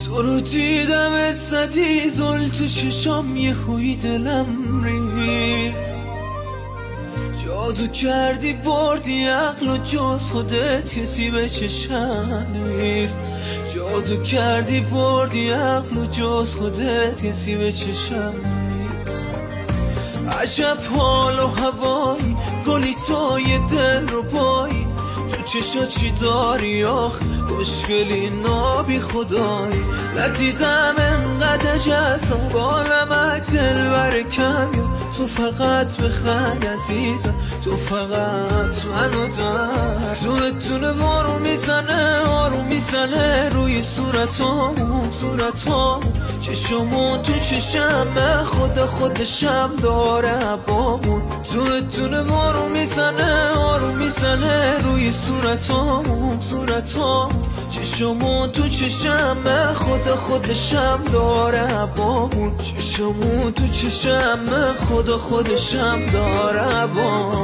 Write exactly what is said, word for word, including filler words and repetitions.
تو رو دیدمت زدی زل تو چشام یه هوی دلم ری جادو کردی بردی عقل و جز خودت کسی به چشم نیست جادو کردی بردی عقل و جز خودت کسی به چشم نیست عجب حال و هوایی گلی توی دل رو بایی تو چشا چی داری آخ خوشگلی نابی خدایی ندیدم انقدر جذاب عالمک دل بر کمی تو فقط بخند عزیزم تو فقط منو در دونه دونه وارو میزنه آروم میزنه روی صورتامون صورتامون چشمون تو چشمه خدا خودشم داره هوامون دونه دونه وارو میزنه آروم میزنه روی صورتامون صورتامون چشمون تو چشمه خدا خودشم داره هوامون چشمون تو چشمه خدا خودشم داره هوامون